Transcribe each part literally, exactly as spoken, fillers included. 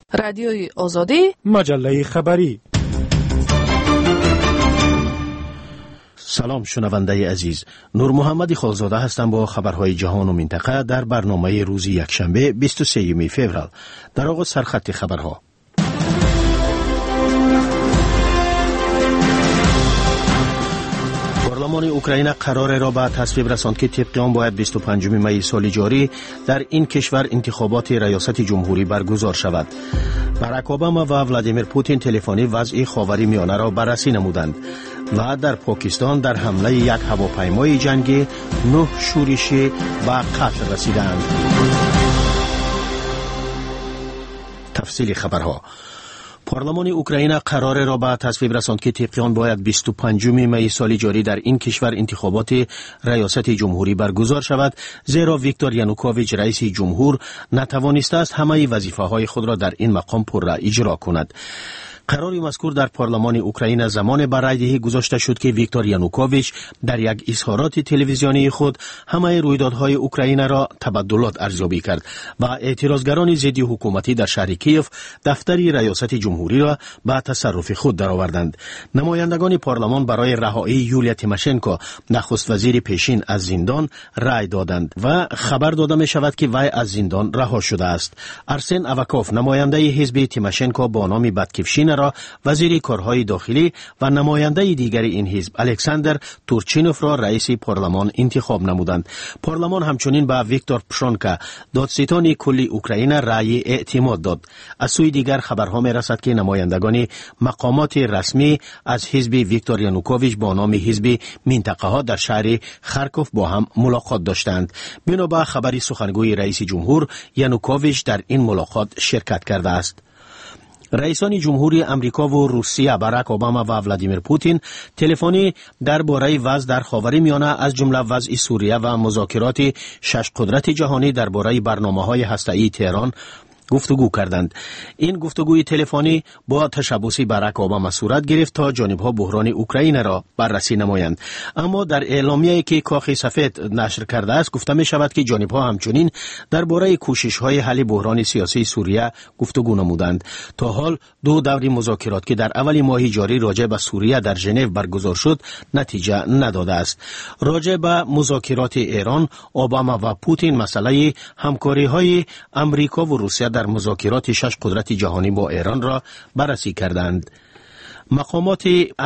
رادیوی آزادی، مجله خبری. سلام شنونده عزیز، نور محمد خالزاده هستم با خبرهای جهان و منطقه در برنامه روز یکشنبه بیست و سوم فوریه. در آغاز سرخط خبرها. پارلمان اوکراین قرار را به تصویب رساند که طبق آن باید بیست و پنجم می سال جاری در این کشور انتخابات ریاست جمهوری برگزار شود. باراک اوباما و ولادیمیر پوتین تلفنی وضع خاور میانه را بررسی نمودند و در پاکستان در حمله یک هواپیمای جنگی نه شورشی به قتل رسیدند. تفصیل خبرها. پارلمان اوکراین قرار را به تصویب رساند که طبق آن باید بیست و پنجم می سال جاری در این کشور انتخابات ریاست جمهوری برگزار شود، زیرا ویکتور یانوکوویچ رئیس جمهور نتوانسته است همه وظیفه‌های خود را در این مقام پررأی اجرا کند. قرار مذکور در پارلمان اوکراین زمان بر رأی‌دهی گذاشته شد که ویکتور یانوکوویچ در یک اظهارات تلویزیونی خود همه رویدادهای اوکراین را تبدلات ارزیابی کرد و اعتراضگران ضد حکومتی در شهر کیف دفتر ریاست جمهوری را به تصرف خود درآوردند. نمایندگان پارلمان برای رهایی یولیا تیماشنکو نخست وزیر پیشین از زندان رأی دادند و خبر داده می شود که وی از زندان رها شده است. ارسن اوکوف نماینده حزب تیماشنکو با نام بدکفشین را وزیر کارهای داخلی و نماینده دیگر این حزب الکساندر تورچینوف را رئیس پارلمان انتخاب نمودند. پارلمان همچنین به ویکتور پشونکا دادستان کلی اوکراین رأی اعتماد داد. از سوی دیگر خبرها می رسد که نمایندگان مقامات رسمی از حزب ویکتور یانوکوویچ با نام حزب منطقه ها در شهر خارکوف با هم ملاقات داشتند. بنا به خبری سخنگوی رئیس جمهور، یانوکوویچ در این ملاقات شرکت کرده است. رئیسان جمهوری امریکا و روسیه باراک اوباما و ولادیمیر پوتین تلفنی درباره وضع در خاورمیانه از جمله وضع سوریه و مذاکرات شش قدرت جهانی درباره برنامه‌های هسته‌ای تهران گفتگو کردند. این گفتگوی تلفنی با تشبوس باراک اوباما صورت گرفت تا جانب‌ها بحران اوکراین را بررسی نمایند. اما در اعلامیه‌ای که کاخ سفید نشر کرده است گفته می شود که جانب‌ها همچنین درباره کوشش‌های حل بحران سیاسی سوریه گفتگو نمودند. تا حال دو دور مذاکرات که در اول ماه جاری راجع به سوریه در ژنو برگزار شد نتیجه نداده است. راجع به مذاکرات ایران، اوباما و پوتین مسئله همکاری‌های امریکا و روسیه در مذاکرات شش قدرت جهانی با ایران را بررسی کردند. مقامات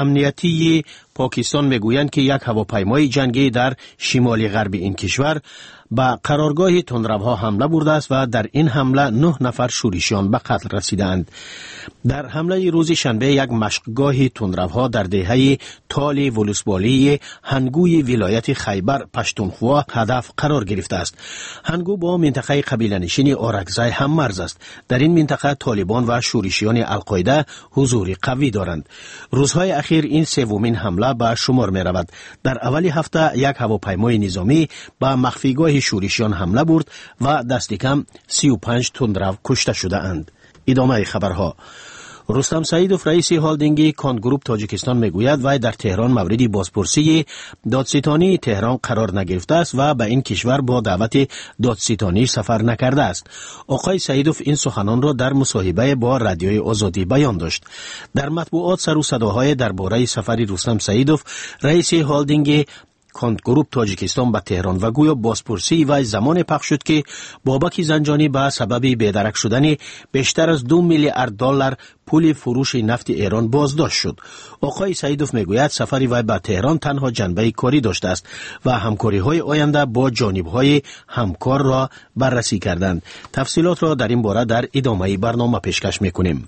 امنیتی پاکستان میگویند که یک هواپیمای جنگی در شمال غرب این کشور به قرارگاه تندروها حمله برده است و در این حمله نه نفر شورشیان به قتل رسیدند. در حمله روز شنبه یک مشقگاه تندروها در دهه تال ولسوالی هنگوی ولایت خیبر پشتونخوا هدف قرار گرفته است. هنگو با منطقه قبیله‌نشین اورکزای هم مرز است. در این منطقه طالبان و شورشیان القاعده حضور قوی دارند. روزهای اخیر این سومین حمله به شمار می رود. در اول هفته یک هواپیمای نظامی به مخفیگاه شورشیان حمله برد و دست کم سی و پنج تندرو کشته شده اند. ادامه خبرها. رستم سعیدوف رئیس هالدینگ کانگروپ تاجیکستان میگوید وی در تهران مورد بازپرسی دادستانی تهران قرار نگرفته است و به این کشور با دعوت دادستانی سفر نکرده است. آقای سعیدوف این سخنان را در مصاحبه با رادیوی آزادی بیان داشت. در مطبوعات سر و صداهای درباره سفر رستم سعیدوف رئیس هالدینگ کانگروپ تاجیکستان به تهران و گویا بازپرسی و زمان پخش شد که بابک زنجانی به سبب بیدرک شدن بیشتر از دو میلیارد دلار پول فروش نفت ایران بازداشت شد. آقای سعیدوف میگوید سفر وی به تهران تنها جنبه کاری داشته است و همکاری های آینده با جانب های همکار را بررسی کردند. تفصیلات را در این باره در ادامه برنامه پیشکش میکنیم.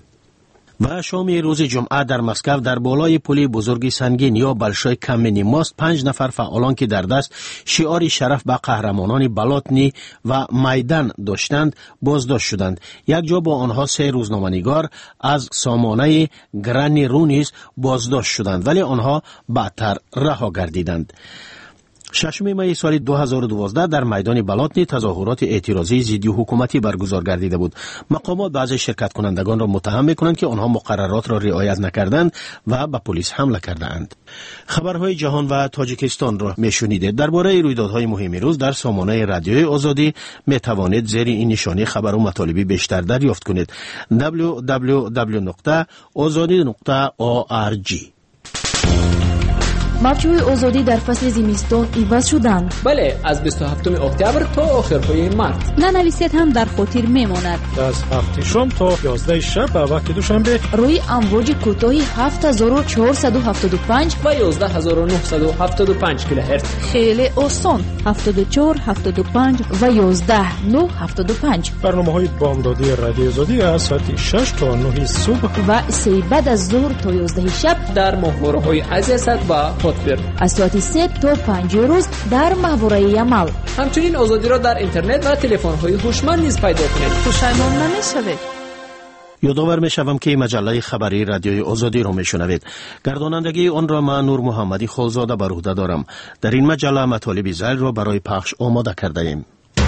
و شام روز جمعه در مسکو در بالای پل بزرگ سنگین یا بلشای کمینی ماست پنج نفر فعالان که در دست شعار شرف به قهرمانان بلاتنی و میدان داشتند بازداشت شدند. یک جا با آنها سه روزنامه‌نگار از سامانه گرانی رو نیز بازداشت شدند ولی آنها بعدتر رها گردیدند. ششم می سال دو هزار و دوازده در میدان بلاتنی تظاهرات اعتراضی ضد حکومتی برگزار گردیده بود. مقامات بعض شرکت کنندگان را متهم می‌کنند که آنها مقررات را رعایت نکردند و به پلیس حمله کردند. خبرهای جهان و تاجیکستان را میشنیدید. درباره رویدادهای مهم روز در سامانه رادیوی آزادی میتوانید زیر این نشانی خبر و مطالبی بیشتر دریافت کنید. دبلیو دبلیو دبلیو نقطه آزادی نقطه او آر جی. موجهای آزادی در فصل زمستان عوض شدند. بله، از بیست و هفتم اکتبر تا آخرهای مارس. ننویسید هم در خاطر میماند. از هفت شام تا یازده شب به وقت دوشنبه روی امواج کوتاه هفت هزار و چهارصد و هفتاد و پنج و یازده هزار و نهصد و هفتاد و پنج کیلوهرتز. خیلی آسان. هفتاد و چهار، هفتاد و پنج و یازده نه هفتاد و پنج. برنامه‌های بامدادی رادیو آزادی از ساعت شش تا نه صبح و سه بعد از ظهر تا یازده شب در ماهواره‌های عزیزت و از ساعت سه تا پنج روز در ماهواره عمل. همچنین آزادی را در اینترنت و تلفن‌های هوشمند نیز پیدا کنید. پشیمان نمی‌شوید. یادآور می‌شوم که مجله خبری رادیوی آزادی را می‌شنوید. گردانندگی آن را من نور محمدی خالزاده بر عهده دارم. در این مجله مطالب ذیل را برای پخش آماده کرده‌ایم.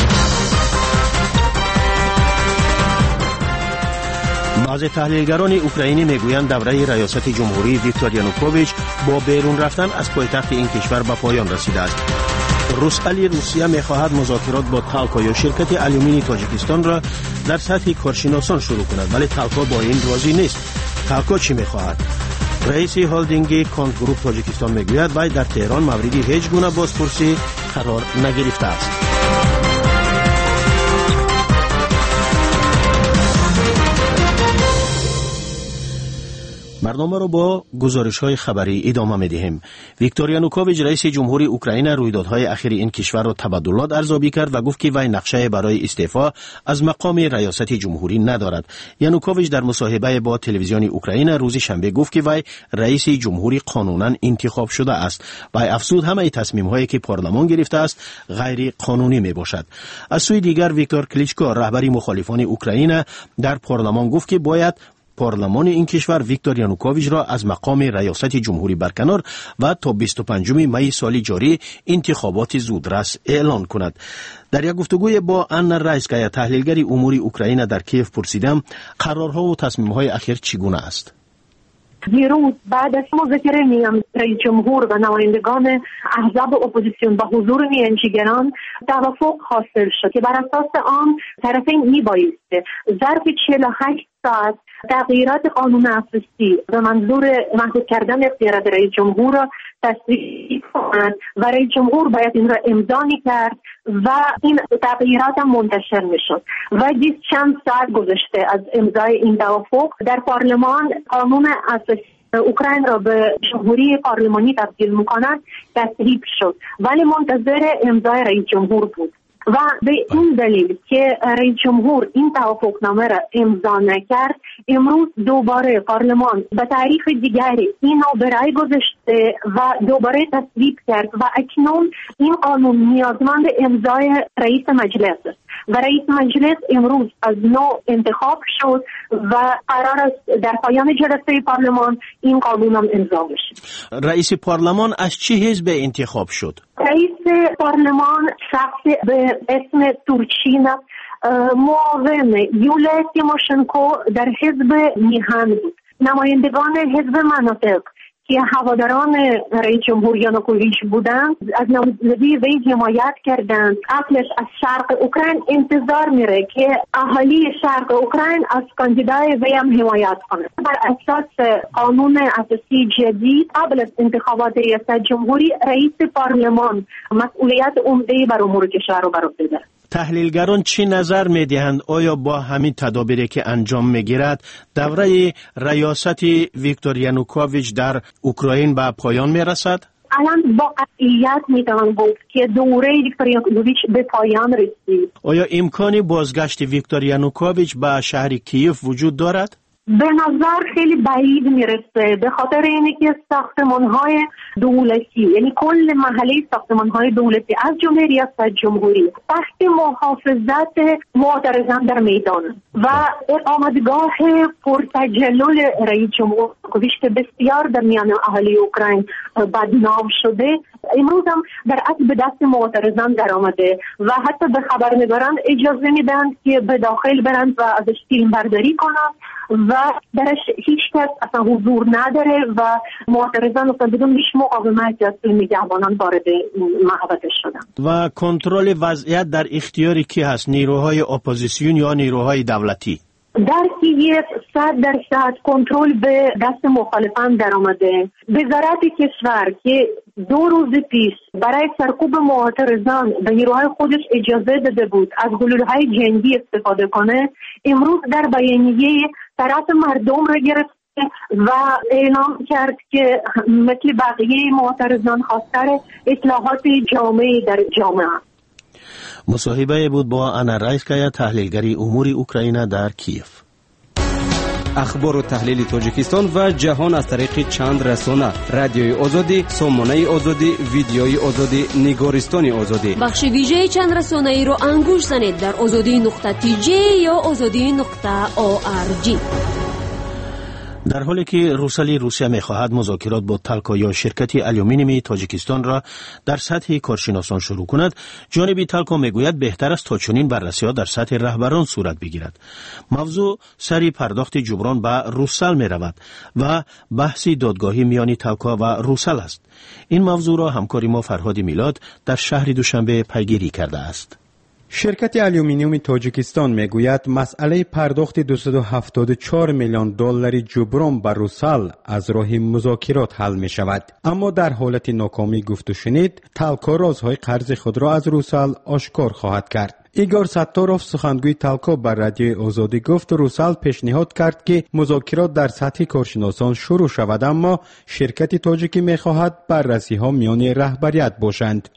بعضی تحلیلگران اوکراینی میگویند دوره ریاست جمهوری ویکتور یانوکوویچ با بیرون رفتن از پایتخت این کشور به پایان رسیده است. روس‌علی روسیه می‌خواهد مذاکرات با تالکا یا شرکت آلومینی تاجیکستان را در سطح کارشناسان شروع کند، ولی تالکا با این راضی نیست. تالکا چی می‌خواهد؟ رئیس هولدینگ کانت گروپ تاجیکستان میگوید وی در تهران موردی هیچ گونه بازپرسی قرار نگرفته است. برنامه را با گزارش‌های خبری ادامه می‌دهیم. ویکتور یانوکوویچ رئیس جمهوری اوکراین رویدادهای اخیر این کشور را تبادلات ارزیابی کرد و گفت که وی نقشه برای استعفا از مقام ریاست جمهوری ندارد. یانوکوویچ در مصاحبه با تلویزیون اوکراین روز شنبه گفت که وی رئیس جمهوری قانونا انتخاب شده است و افزود همه تصمیم‌هایی که پارلمان گرفته است غیر قانونی میباشد. از سوی دیگر ویکتور کلیچکو رهبر مخالفان اوکراین در پارلمان گفت که باید پارلمان این کشور ویکتور یانوکوویچ را از مقام ریاست جمهوری برکنار و تا بیست و پنجم می سال جاری انتخابات زودرس اعلان کند. در یک گفتگوی با آنا رایسکایا تحلیلگر امور اوکراین در کیف پرسیدم قرارها و تصمیم‌های اخیر چگونه است. دیروز بعد از مذاکره میان رئیس جمهور و نمایندگان احزاب اپوزیسیون با حضور میانجیگران توافق حاصل شد که بر اساس آن طرفین میبایسته ظرف چهل و هشت ساعت تغییرات قانون اساسی به منظور محدود کردن اختیارات رئیس جمهور را تصویب کنند و رئیس جمهور باید این را امضا می‌کرد و این تغییرات هم منتشر می‌شد و دیز چند ساعت گذشته از امضای این توافق در پارلمان قانون اساسی اوکراین را به جمهوری پارلمانی تبدیل می‌کند تصویب شد، ولی منتظر امضای رئیس جمهور بود و به این دلیل که رئیس جمهور این توافقنامه را امضا نکرد امروز دوباره پارلمان به تاریخ دیگری این را به رأی گذاشته و دوباره تصویب کرد و اکنون این قانون نیازمند امضای رئیس مجلس است و رئیس مجلس امروز از نو انتخاب شد و قرار است در پایان جلسه پارلمان این قانون هم امضا بشه. رئیس پارلمان از چه حزب انتخاب شد؟ رئیس پارلمان شخص به اسم تورچین معاون یولیا تیموشنکو در حزب میهن بود. نمایندگان حزب مناطق که هواداران رئیس جمهور یانوکوویچ بودند از نامزدی وی حمایت کردند. اصلش از شرق اوکراین انتظار میره که اهالی شرق اوکراین از کاندیدای وی هم حمایت کنند. بر اساس قانون اساسی جدید قبل از انتخابات ریاست جمهوری رئیس پارلمان مسئولیت عمده بر امور کشور رو بر عهده دارد. تحلیلگران چی نظر می‌دهند؟ آیا با همین تدابیری که انجام می‌گیرد دوره ریاست ویکتور یانوکوویچ در اوکراین به پایان می‌رسد؟ الان با قطعیت می‌توان گفت که دوره ویکتور یانوکوویچ به پایان رسید. آیا امکانی بازگشت ویکتور یانوکوویچ به شهر کیف وجود دارد؟ به نظر خیلی بعید میرسه به خاطر اینه که ساختمان‌های دولتی یعنی کل محله ساختمان‌های دولتی از جمله ریاست جمهوری تحت محافظت معترضان در میدان و اقامتگاه پرتجلل رئیس جمهور کوشش بسیار در میان اهالی اوکراین بدنام شده، امروز هم در اصل به دست معترضان در آمده و حتی به خبرنگاران اجازه میدن که به داخل برند و ازش فیلم برداری کنند و درش هیچ کس اصلا حضور نداره و معترضان اصلا بدون هیچ مقاومت از نگهبانان وارد محوطه شدن. و کنترل وضعیت در اختیار کی هست؟ نیروهای اپوزیسیون یا نیروهای دولتی؟ در کییف صد درصد کنترل به دست مخالفان در آمده. وزارت کشور که دو روز پیش برای سرکوب معترضان به نیروهای خودش اجازه داده بود از گلوله‌های جنگی استفاده کنه، امروز در بیانیه طرف مردم را گرفت و اعلام کرد که مثل بقیه معترضان خواستار اصلاحات جامعی در جامعه. مصاحبه بود با انا رایسکایا، تحلیلگری امور اوکراین در کیف. اخبار و تحلیل تاجیکستان و جهان از طریق چند رسانه: رادیوی آزادی، سامانه آزادی، ویدیوی آزادی، نگارستان آزادی. بخش ویژه چند رسانه ای رو انگوش زنید در آزادی نقطه تی جی یا آزادی نقطه او آر جی. در حالی که روسلی روسیه می‌خواهد مذاکرات با تالکو یا شرکت آلومینیومی تاجیکستان را در سطح کارشناسان شروع کند، جانب تالکو میگوید بهتر است تا چنین بررسی‌ها در سطح رهبران صورت بگیرد. موضوع سری پرداخت جبران به روسل می‌رود و بحثی دادگاهی میان تالکو و روسل است. این موضوع را همکار ما فرهاد میلاد در شهر دوشنبه پیگیری کرده است. شرکت آلومینیوم تاجیکستان میگوید مسئله پرداخت دویست و هفتاد و چهار میلیون دلار جبران به روسل از راه مذاکرات حل می شود، اما در حالت ناکامی گفت و شنید تالکو رازهای قرض خود را از روسل آشکار خواهد کرد. ایگور ستاروف سخنگوی تالکو بر رادیوی آزادی گفت روسل پیشنهاد کرد که مذاکرات در سطح کارشناسان شروع شود، اما شرکت تاجیکی میخواهد بررسی ها میان رهبریت باشند.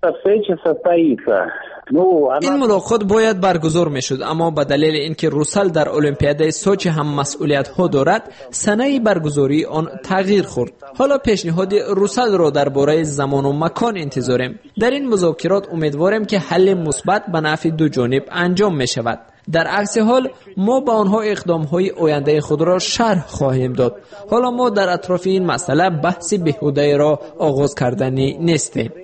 این ملاقات باید برگزار میشد، اما به دلیل اینکه روسل در المپیاد سوچی هم مسئولیت ها دارد، سنه برگزاری آن تغییر خورد. حالا پیشنهاد روسل را درباره زمان و مکان انتظاریم. در این مذاکرات امیدواریم که حل مثبت به نفع دو جانب انجام می شود. در عکس حال ما به آنها اقدام‌های آینده خود را شرح خواهیم داد. حالا ما در اطراف این مسئله بحث بیهوده را آغاز کردنی نیستیم.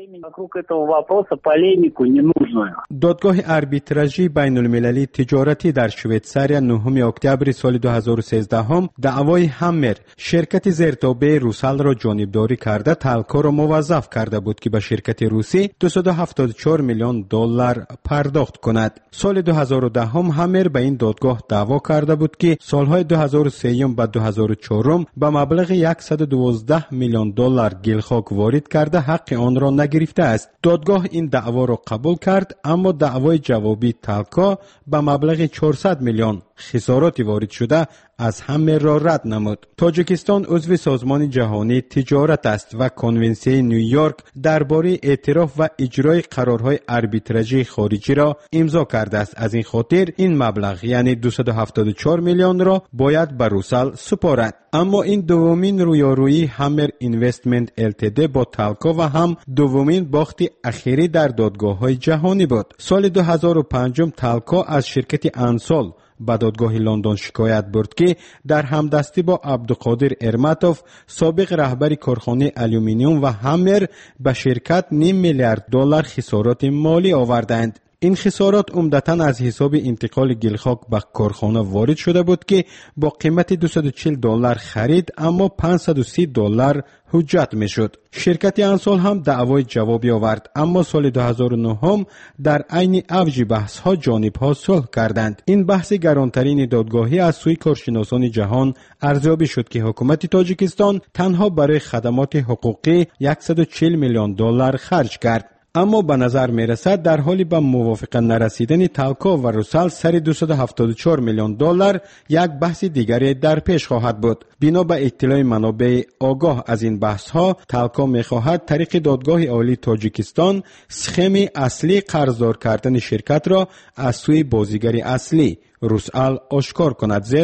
دادگاه آربیتراژی بین المللی تجارتی در شویتزاریا نهم اکتبر سال دو هزار و سیزده هم دعوای همر شرکت زیرتابه روسل را جانبداری کرده تالکو را موظف کرده بود که به شرکت روسی دویست و هفتاد و چهار میلیون دلار پرداخت کند. سال دو هزار و ده هم همر به این دادگاه دعوا کرده بود که سالهای دو هزار و سه و دو هزار و چهار به مبلغ صد و دوازده میلیون دلار گلخاک وارد کرده حق آن را نگرفته است. دادگاه این دعوا را قبول کرد، اما دعوای جوابی تالکو به مبلغ چهارصد میلیون خسارات وارد شده از همه را رد نمود. تاجیکستان عضو سازمان جهانی تجارت است و کنونسیون نیویورک درباره اعتراف و اجرای قرارهای آربیتراژی خارجی را امضا کرده است. از این خاطر این مبلغ یعنی دویست و هفتاد و چهار میلیون را باید به روسل سپارد. اما این دومین رویارویی همر اینوستمنت التد با تالکو و هم دومین باخت اخیری در دادگاه‌های جهانی بود. سال دو هزار و پنج تالکو از شرکت انسول به دادگاه لندن شکایت برد که در همدستی با عبدالقادر ارماتوف سابق رهبر کارخانه آلومینیوم و همر به شرکت نیم میلیارد دلار خسارات مالی آوردند. این خسارات عمدتاً از حساب انتقال گلخاک به کارخانه وارد شده بود که با قیمت دویست و چهل دلار خرید، اما پانصد و سی دلار حجت میشد. شرکت انسول هم دعوای جوابی آورد، اما سال دو هزار و نه هم در عین اوج بحث ها جانب ها صلح کردند. این بحث گرانترین دادگاهی از سوی کارشناسان جهان ارزیابی شد که حکومت تاجیکستان تنها برای خدمات حقوقی صد و چهل میلیون دلار خرج کرد. اما به نظر می رسد در حالی به موافقت نرسیدن تالکو و روسل سر دویست و هفتاد و چهار میلیون دلار یک بحث دیگری در پیش خواهد بود. بنا به اطلاع منابع آگاه از این بحث ها، تالکو می خواهد طریق دادگاه عالی تاجیکستان سخم اصلی قرضدار کردن شرکت را از سوی بازیگر اصلی روسل آشکار کند، زیرا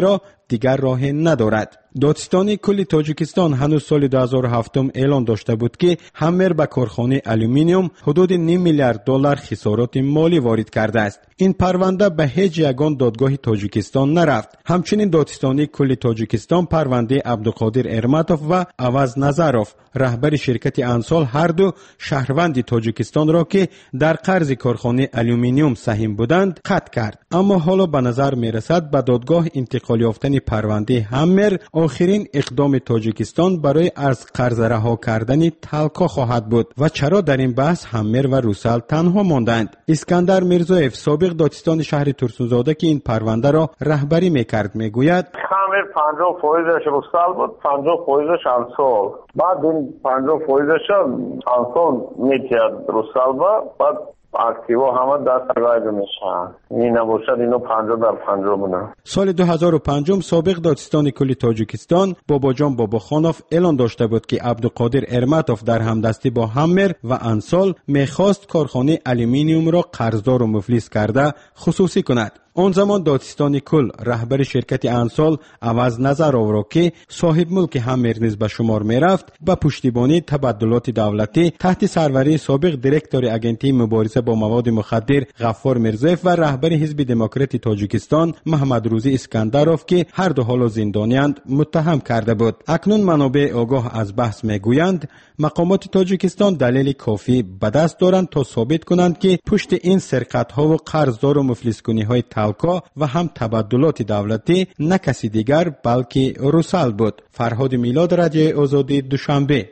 دیگر راه ندارد. دادستان کل تاجیکستان هنوز سال دو هزار و هفت اعلان داشته بود که همر به کارخانه آلومینیوم حدود نیم میلیارد دلار خسارات مالی وارد کرده است. این پرونده به هیچ یگان دادگاه تاجیکستان نرفت. همچنین دادستان کل تاجیکستان پرونده عبدالقادر ارماتوف و عوض نظروف رهبر شرکت انسال هر دو شهروند تاجیکستان را که در قرض کارخانه آلومینیوم سهم بودند قطع کرد. اما حالا به نظر می رسد به دادگاه انتقال یافتن پرونده همر آخرین اقدام تاجیکستان برای از قرض رها کردن تلکا خواهد بود. و چرا در این بحث همر و روسل تنها ماندند؟ اسکندر میرزایف سابق دادستان شهر ترسونزاده که این پرونده را رهبری میکرد میگوید همر پنجاه فایزش روسل بود، پنجاه فایزش انسال. بعد این پنجاه فایزش انسال میکرد روسل با بعد اکتیوا همه دست رایده میشن. این نباشد اینو پنجاه در پنجاه بودن. سال دو هزار و پنج سابق دادستان کل تاجیکستان باباجان باباخانوف اعلان داشته بود که عبدالقادر ارماتوف در همدستی با همر و انسال میخواست کارخانه آلومینیوم را قرضدار و مفلس کرده خصوصی کند. آن زمان دادستان کل رهبر شرکت انسال عوض نظرو را که صاحب ملک همر نیز به شمار می رفت به پشتیبانی تبادلات دولتی تحت سروری سابق دیرکتور اگنتی مبارزه با مواد مخدر غفار میرزایف و رهبر حزب دموکرات تاجیکستان محمد روزی اسکندروف که هر دو حالا زندانیاند متهم کرده بود. اکنون منابع آگاه از بحث می گویند مقامات تاجیکستان دلیل کافی به دست دارند تا ثابت کنند که پشت این سرقت ها و قرضدار و مفلس کنی های تلکا و هم تبادلات دولتی نه کسی دیگر بلکه روسل بود. فرهاد میلاد، رادیو آزادی، دوشنبه.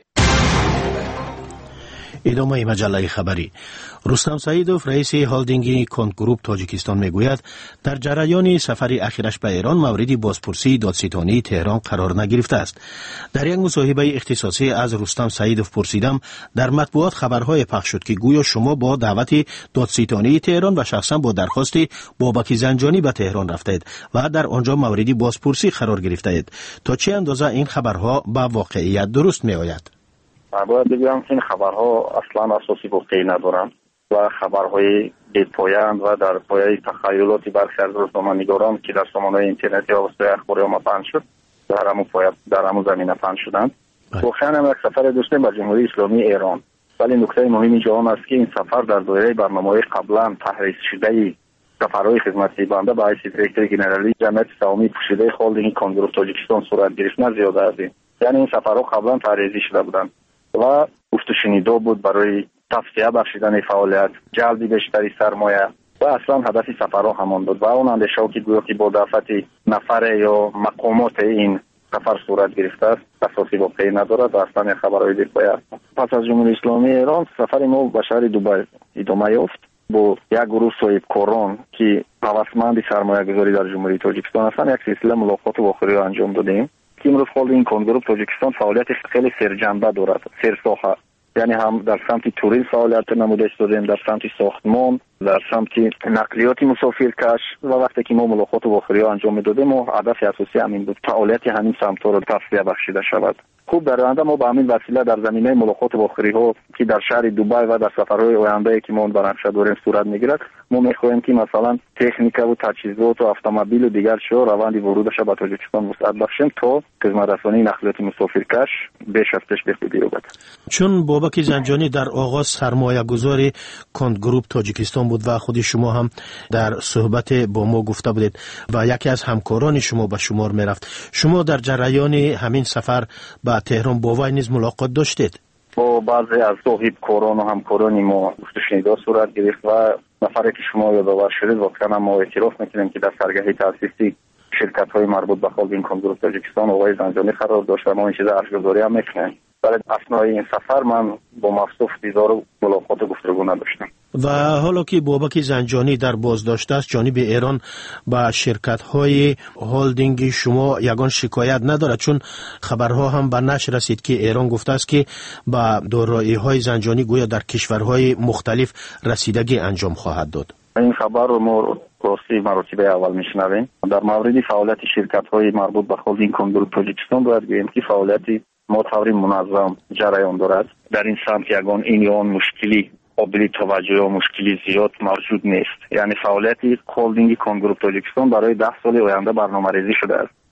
ادامه مجله خبری. رستم سعیدوف رئیس هلدینگ کند گروپ تاجیکستان میگوید در جریان سفر اخیرش به ایران موردی بازپرسی دادستانی تهران قرار نگرفته است. در یک مصاحبه اختصاصی از رستم سعیدوف پرسیدم در مطبوعات خبرهای پخش شد که گویا شما با دعوت دادستانی تهران و شخصا با درخواست بابک زنجانی به تهران رفتید و در آنجا موردی بازپرسی قرار گرفتید. تا چه اندازه این خبرها به واقعیت درست می آید؟ باید بگم این خبرها اصلا اساسی واقعی ندارند و خبرهای بی‌پایه‌اند و در پایه تخیلاتی برخی از روزنامه‌نگاران که در سامانه‌های اینترنتی و وسایل اخباری ما پخش شد در همون پایه در همون زمینه پخش شدند. واقعا هم یک سفر داشتیم به جمهوری اسلامی ایران، ولی نکته مهم اینجا آن است که این سفر در دایره برنامه‌های قبلا تحریز شده سفرهای خدمتی بنده به حیث دیرکتور ژنرالی جمعیت سهامی پوشیده هلدینگ کند گروپ تاجیکستان صورت گرفت نه زیاده از این. یعنی این سفرها قبلا تحریزی شده بودند و گفت و شنیده بود برای توسعه بخشیدن فعالیت، جلب بیشتری سرمایه و اصلا هدف سفرها همان بود و اون اندیشه که گویا که با دعوت نفر یا مقامات این سفر صورت گرفته است اساسی واقعی ندارد و اصلا خبرهای بی‌پایه است. پس از جمهوری اسلامی ایران سفر ما به شهر دبی ادامه یافت با یک گروه صاحب کاران که هوسمند سرمایه گذاری در جمهوری تاجیکستان هستند. یک سلسله ملاقات واقعی را انجام دادیم که امروز هلدینگ کند گروپ تاجیکستان فعالیت خیلی سرجنبه دارد، سر ساخه، یعنی هم در سمت توریسم فعالیت نمودش دادیم، در سمت ساختمان، در سمت نقلیات مسافرکش و وقتی که ما ملاقات واقعی انجام دادیم و هدف اساسی همین بود فعالیت همین سمت را توسعه بخشیده شود. خوب در آینده ما با همین وسیله در زمینه ملاقات واقعی ها که در شهر دبی و در سفرهای آینده که ما در نقشه داریم صورت میگیرد ما میخواهیم که مثلا تکنیک و تجهیزات و اتومبیل و دیگر شو روند ورودش به تاجیکستان وسعت بخشیم تا خدمت رسانی نقلیات مسافرکش به شفتش بخوبی یابد. چون بابک زنجانی در آغاز سرمایه گذاری کند گروپ تاجیکستان بود و خود شما هم در صحبت با ما گفته بودید و یکی از همکاران شما به شمار میرفت، شما در جریان همین سفر به تهران با وی نیز ملاقات داشتید؟ با بعضی از صاحب کاران و همکاران ما گفت و شنیده صورت گرفت و نفری که شما یادآور شدید واقعا ما اعتراف میکنیم که در سرگهی تأسیسی شرکت های مربوط به هلدینگ کند گروپ تاجیکستان آقای زنجانی قرار داشت و ما این چیز ارزگذاری هم میکنیم. برای اثنای این سفر من با مفصوف دیدار و ملاقات و گفتگو نداشتم. و حالا که بابک زنجانی در بازداشت است جانب ایران با شرکت های هلدینگ شما یگان شکایت ندارد، چون خبرها هم به نشر رسید که ایران گفته است که با دارایی های زنجانی گویا در کشورهای مختلف رسیدگی انجام خواهد داد. این خبر رو ما راستی مراتب اول میشنویم. در مورد فعالیت شرکت های مربوط به هلدینگ کند گروپ تاجیکستان باید بگیم که فعالیتی ما طوری منظم جریان دارد. در این سمت یگان این یا آن مشکلی قابل توجه و مشکلی زیاد موجود نیست. یعنی فعالیت هلدینگ کند گروپ تاجیکستان برای ده سال آینده برنامه‌ریزی شده است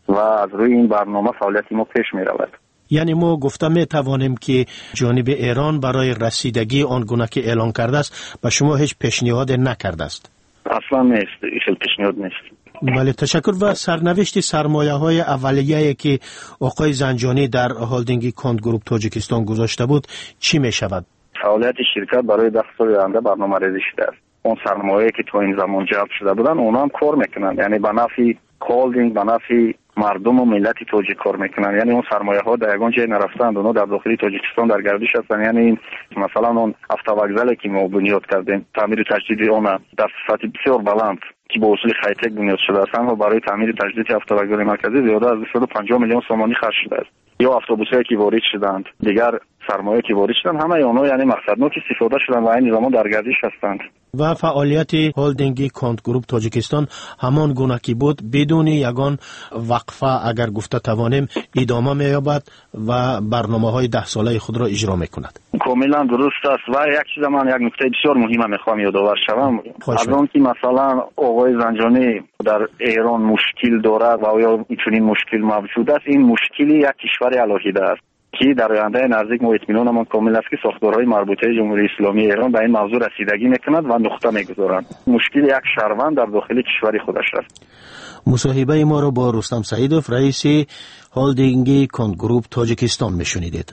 و از روی این برنامه فعالیت ما پیش می رود. یعنی ما گفته می توانیم که جانب ایران برای رسیدگی آن گونه که اعلان کرده است به شما هیچ پیشنهاد نکرده است؟ اصلا نیست، هیچ پیشنهاد نیست. بله، تشکر. و سرنوشت سرمایه های اولیه‌ای که آقای زنجانی در هولدینگ کاند گروپ تاجیکستان گذاشته بود چی می شود؟ فعالیت شرکت برای ده سال آینده برنامه ریزی شده است. اون سرمایه‌ای که تا این زمان جلب شده بودن اونا هم کار میکنن، یعنی به نفع هولدینگ، به نفع مردم و ملت تاجیک کار میکنن. یعنی اون سرمایه ها در یگان جای نرفتند، اونا در داخل تاجیکستان در گردش هستند. یعنی این مثلا اون автовокзали که ما بنیاد کردیم، تعمیر و تجدید اون در سطح بسیار بلند که با اصول خیتک بنیاد شده است، و برای تعمیر و تجدید автовокзال مرکزی زیاده از دویست و پنجاه میلیون سومانی خرج شده است. یا اتوبوسایی که وارد شدند، دیگر سرمایه که وارد شدند، همه اونها یعنی مقصدناک استفاده شدند و این زمان در گردش هستند. و فعالیت هولدینگ کاند گروپ تاجیکستان همان گونه که بود بدون یگان وقفه اگر گفته توانیم ادامه می‌یابد و برنامه‌های ده ساله خود را اجرا می‌کند. کاملا درست است. و یک چیز من یک نکته بسیار مهم می‌خوام یادآور شوم. از اون که مثلا آقای زنجانی در ایران مشکل دارد و یا چنین مشکل موجود است، این مشکلی یک کشور علاهیده است که در آینده نزدیک ما اطمینانمان کامل است که ساختارهای مربوطه جمهوری اسلامی ایران به این موضوع رسیدگی میکند و نقطه میگذارند. مشکل یک شهروند در داخل کشور خودش است. مصاحبه ما را با رستم سعیدوف، رئیس هولدینگ کاند گروپ تاجیکستان میشنیدید.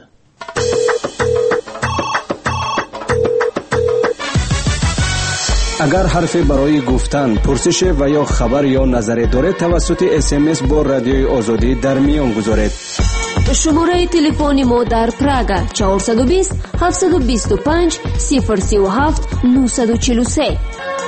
اگر حرفی برای گفتن، پرسش و یا خبر یا نظری دارید توسط اس ام اس با رادیوی آزادی در میان گذارید. شماره تلفن ما در پراگا چهارصد و بیست هفتصد و بیست و پنج صفر سی و هفت نهصد و چهل و سه.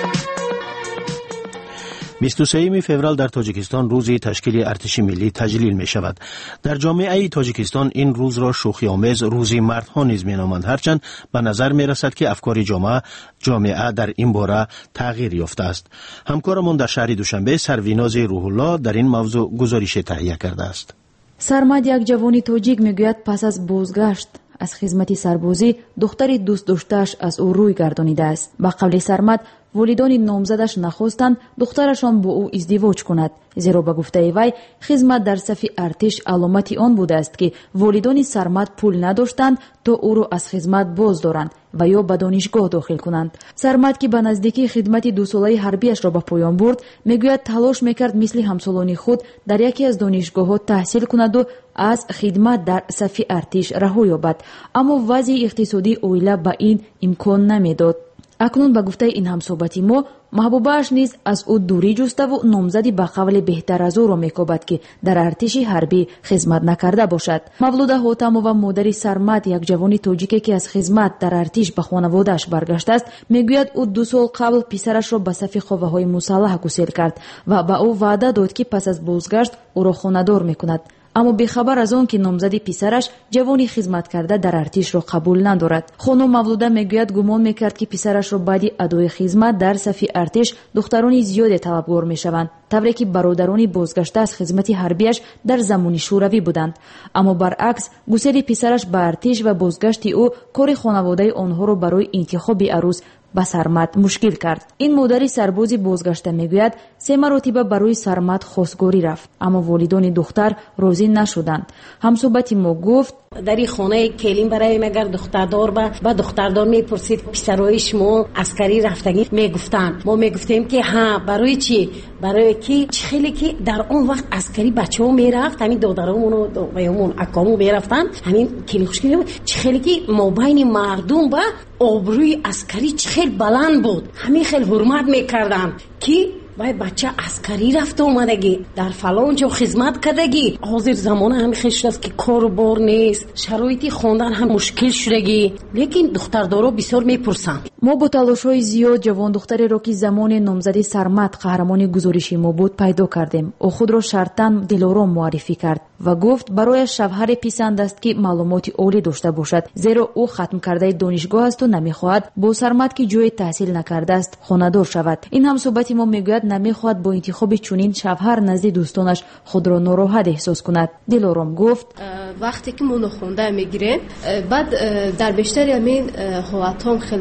بیست و سوم فوریه در تاجیکستان روز تشکیل ارتش ملی تجلیل می شود. در جامعه تاجیکستان این روز را شوخی آمیز روز مردها نیز می نامند، هرچند به نظر می رسد که افکار جامعه جامعه در این باره تغییر یافته است. همکارمان در شهر دوشنبه سرویناز روح الله در این موضوع گزارش تهیه کرده است. سرمد یک جوانی تاجیک میگوید پس از بازگشت از خدمت سربازی دختری دوست داشته‌اش از او روی گردانیده است. با قول سرمد والدان نامزدش نخواستند دخترشان با او ازدواج کند، زیرا به گفته وی خدمت در صف ارتش علامتی آن بوده است که والدان سرمد پول نداشتند تا او را از خدمت باز دارند و یا به دانشگاه داخل کنند. سرمد که به نزدیکی خدمت دو ساله حربیش را به پایان برد میگوید تلاش میکرد مثل همسالان خود در یکی از دانشگاه‌ها تحصیل کند و از خدمت در صف ارتش رها یابد، اما وضع اقتصادی اویلا به این امکان نمیداد. اکنون به گفته این همصحبتی ما محبوبه‌اش نیز از او دوری جسته و نامزدی به قول بهتر از او را میکوبد که در ارتش حربی خدمت نکرده باشد. مولوده حاتمова مادر سرمد، یک جوانی تاجیکی که از خدمت در ارتش به خانواده‌اش برگشته است، میگوید او دو سال قبل پسرش را به صف قوه‌های مسلح گسیل کرد و به او وعده داد که پس از بازگشت او را خانه‌دار میکند، اما بیخبر از آن که نامزد پسرش جوانی خدمت کرده در ارتش را قبول ندارد. خانم مولوده میگوید گمان میکرد که پسرش را بعد ادای خدمت در صف ارتش دختران زیادی طلبگار میشوند، طوری که برادران بازگشته از خدمت حربیش در زمان شوروی بودند، اما برعکس گسیل پسرش به ارتش و بازگشت او کار خانواده آنها را برای انتخاب عروس به سرمد مشکل کرد. این مادر سربازی بازگشته میگوید سه مرتبه برای سرمد خواستگاری رفت، اما والدان دختر راضی نشدند. همصحبت ما گفت در این خانه کلیم برای مگر دختردار با با دختردار میپرسید پسرای شما عسکری رفتگی، میگفتن ما میگفتیم که ها برای چی؟ برای کی خیلی که در اون وقت عسکری بچه‌ها میرفت، همین دادرامون و دایمون اکامون میرفتن، همین کلی خوشگلی خیلی که ما بین مردم با آبروی عسکری خیلی بلند بود، همین خیلی حرمت میکردن که وای بچه عسکری رفته اومدگی در فلان جا خدمت کردگی. حاضر زمان هم خیلی شده است که کار و بار نیست، شرایطی خواندن هم مشکل شدگی، لیکن دختردارا بسیار میپرسن. ما با تلاش‌های زیاد جوان دختری را که زمان نامزدی سرمد قهرمان گزارشی ما بود پیدا کردیم. او خود را شرطاً دلارام معرفی کرد و گفت برای شوهر پسند است که معلومات عالی داشته باشد، زیرا او ختم کرده دانشگاه است و نمیخواهد با سرمد که جای تحصیل نکرده است خانه‌دار شود. این هم صحبت ما میگوید نمیخواهد با انتخاب چنین شوهر نزد دوستانش خود را ناراحت احساس کند. دلارام گفت وقتی که ما خونده میگیریم بعد در بیشتر همین حالتام خیلی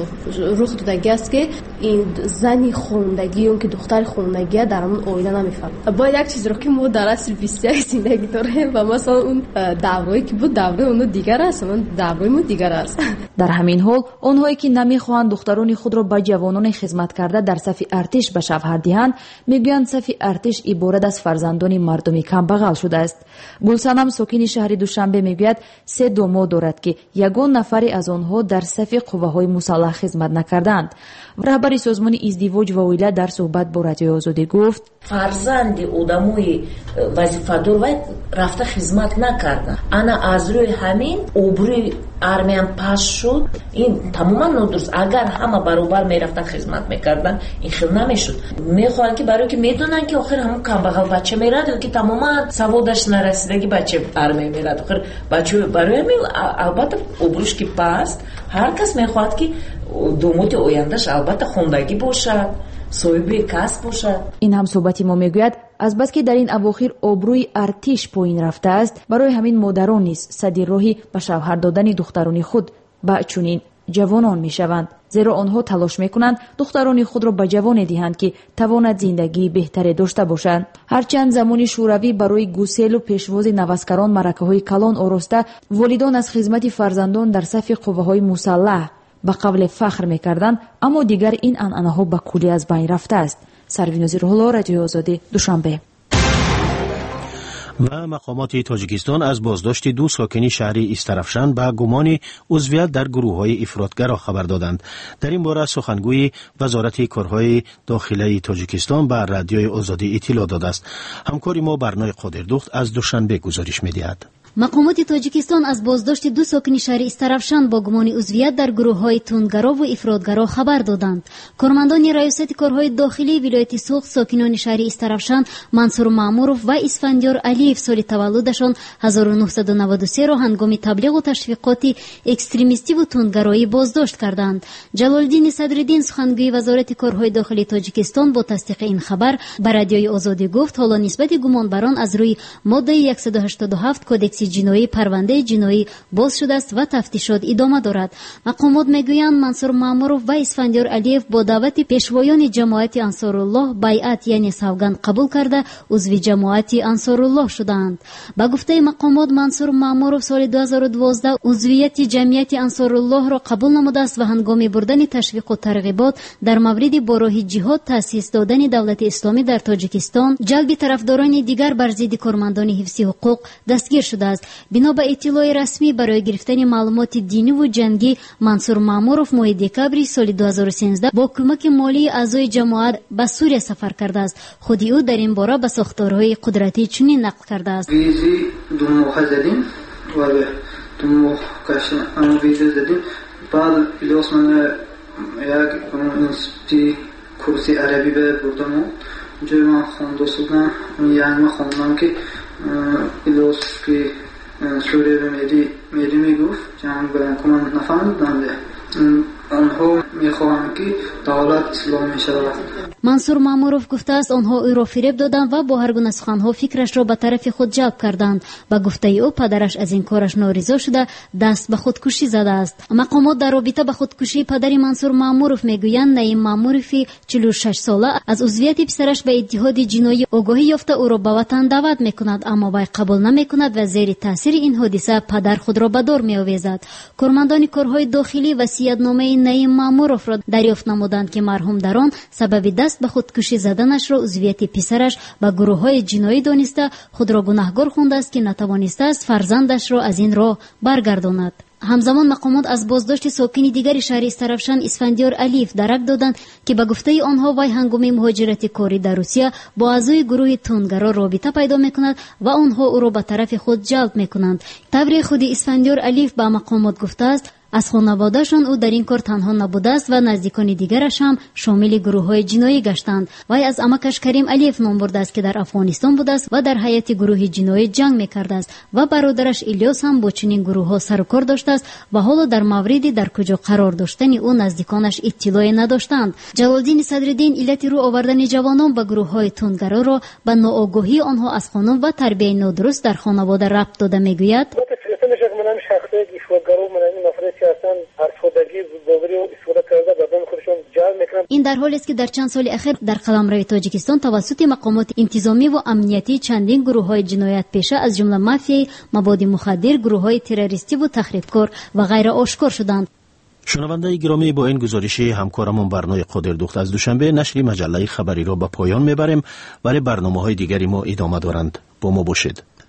рух додагӣ аст ки ин зани хондагӣ ё ки духтари хондагӣ дар он оила намефаҳмад. Бо як чизро ки мо дар асри бисту як зиндагӣ дорем ва масалан он даврое ки буд давраи оно дигар аст, аммо давраи мо дигар аст. дар ҳамин ҳол онҳое ки намехоҳанд духтарони худро ба ҷавонони хизматкарда дар сафи артиш ба шавҳар диҳанд, мегӯянд сафи артиш иборат аз фарзандони мардуми камбағал шудааст. гулсанам сокини шаҳри душанбе мегӯяд се домод дорад ки ягон нафаре аз онҳо дар сафи қувваҳои мусаллаҳ хизмат накардаанд. раҳбари созмони издивоҷ ва оила дар суҳбат бо радиои озодӣ гуфт: фарзанди одамои вазифадор вай рафта хизмат накарда. ана аз рӯи ҳамин обрӯи армиян паст шуд. ин тамоман нодуруст. агар ҳама баробар мерафтан хизмат мекардан, ин хел намешуд. мехоҳанд ки барое ки медонанд ки охир ҳамон камбағал бача мерад ё ки тамоман саводаш нарасидаги бача армия мерад. охир бача барои ҳамин албатта обрӯш ки паст, ҳар кас мехоҳад ки домоди ояндаш албатта хондагӣ бошад, соҳиби касб бошад. ин ҳамсоҳбати мо мегӯяд азбаски дар ин авохир обрӯи артиш поин рафтааст, барои ҳамин модарон низ сади роҳи ба шавҳар додани духтарони худ ба чунин ҷавонон мешаванд, зеро онҳо талош мекунанд духтарони худро ба ҷавоне диҳанд ки тавонад зиндагии беҳтаре дошта бошанд. ҳарчанд замони шӯравӣ барои гуселу пешвози навазкарон маъракаҳои калон ороста, волидон аз хизмати фарзандон дар сафи қувваҳои мусаллаҳ ба қавле фахр мекарданд, аммо дигар ин анъанаҳо ба куллӣ аз байн рафтааст. сарвинози рӯҳулло, радиои озодӣ, душанбе. و مقامات تاجیکستان از بازداشت دو ساکن شهر استرافشان با گمان عضویت در گروه‌های افراطگرا خبر دادند. در این باره سخنگوی وزارت کارهای داخلی تاجیکستان به رادیوی آزادی اطلاع داده است. همکار ما برنای قادردخت از دوشنبه گزارش می‌دهد. مقامات تاجیکستان از بازداشت دو ساکن شهر استرافشان با گمان عضویت در گروه‌های تندگرا و افراطگرا خبر دادند. کارمندان ریاست کارهای داخلی ولایت سوخت ساکنان شهر استرافشان منصور مامورов و اسفندیار علیف سال تولدشان هزار و نهصد و نود و سه را هنگام تبلیغ و تشویقات اکستریمیستی و تندگرایی بازداشت کردند. جلالالدین صدرالدین سخنگوی وزارت کارهای داخلی تاجیکستان با تصدیق این خبر به رادیوی آزادی گفت حالا نسبت گمانبران از روی ماده صد و هشتاد و هفت کدکس جنایی پرونده جنایی باز شده است و تفتیشات ادامه دارد. مقامات میگویند منصور مامورов و اسفندیار علیف با دعوت پیشوایان جماعت انصارالله بیعت یعنی سوگند قبول کرده عضو جماعت انصارالله شدند. با گفته مقامات منصور مامورов سال دو هزار و دوازده عضویت جمعیت انصارالله را قبول نموده است و هنگام بردن تشویق و ترغیبات در مورد با راه جهاد تأسیس دادن دولت اسلامی در تاجیکستان جلب طرفداران دیگر بر ضد کارمندان حفظی حقوق دستگیر شده است. بنا به اطلاع رسمی برای گرفتن معلومات دینی و جنگی منصور مامورов ماه دکامبر سال دو هزار و سیزده با کمک مالی اعضای جماعت به سوریه سفر کرده است. خود او در این باره به ساختارهای قدرتی چنین نقل کرده است. ویزی دو ماه زدیم و دو ماه کاش اما ویزی زدیم بعد الیاس من یک انستی کورسی عربی به بردم اونجا من خونده شدم یعنی من خوندم که الیاس که سوریه به میری میری میگفت جنگ برن که من نفهمیدم آنها میخواهند که دولت اسلامی شود. منصور مامورов گفته است آنها او را فریب دادند و با هر گونه سخنها فکرش را به طرف خود جلب کردند. با گفته او پدرش از این کارش نارضا شده دست به خودکشی زده است. مقامات در رابطه با خودکشی پدر منصور مامورов میگویند نعیم ماموروفی چهل و شش ساله از عضویت پسرش به اتحاد جنایی آگاهی یافته او را به وطن دعوت میکند اما وی قبول نمیکند و زیر تاثیر این حادثه پدر خود را به دار میآویزد. کارمندان کارهای داخلی وصیت‌نامه نعیم مامورов را دریافت نمودند که مرحوم در آن سبب دست به خودکشی زدنش را عضویت پسرش به گروه‌های جنایی دانسته خود را گناهکار خوانده است که نتوانسته است فرزندش را از این راه برگرداند. همزمان مقامات از بازداشت ساکن دیگر شهر استرافشان اسفندیار علیف درک دادند که به گفته آنها وی هنگام مهاجرت کاری در روسیه با اعضای گروه تندگرا رابطه پیدا میکند و آنها او را به طرف خود جلب میکنند. طبری خود اسفندیار علیف به مقامات گفته است از خانواده‌شان او در این کار تنها نبوده است و نزدیکان دیگرش هم شامل گروه‌های جنایی گشتند. وی از عمکش کریم علیف نام برده است که در افغانستان بوده است و در حیات گروه جنایی جنگ می‌کرده است و برادرش الیاس هم با چنین گروه‌ها سر و کار داشته است و حالا در موردی در کجا قرار داشتن او نزدیکانش اطلاعی نداشتند. جلالالدین صدرالدین علت رو آوردن جوانان به گروه‌های تندگرا را به ناآگاهی آنها از قانون و تربیت نادرست در خانواده ربط داده می‌گوید. من شخصی گیشوارگرو من این افرادی که هستن استفادگی باوری و استفاده کرده بدن خودشون جلب میکنن. این در حالی است که در چند سال اخیر در قلمرو تاجیکستان توسط مقامات انتظامی و امنیتی چندین گروه‌های جنایت پیشه از جمله مافیای مواد مخدر، گروه‌های تروریستی و تخریبکار و غیره آشکار شدند. شنونده گرامی، با این گزارش همکارمون برنامه قادر دخت از دوشنبه نشر مجله خبری را به پایان میبریم، ولی برنامه‌های دیگری ما ادامه دارند. با ما باشید.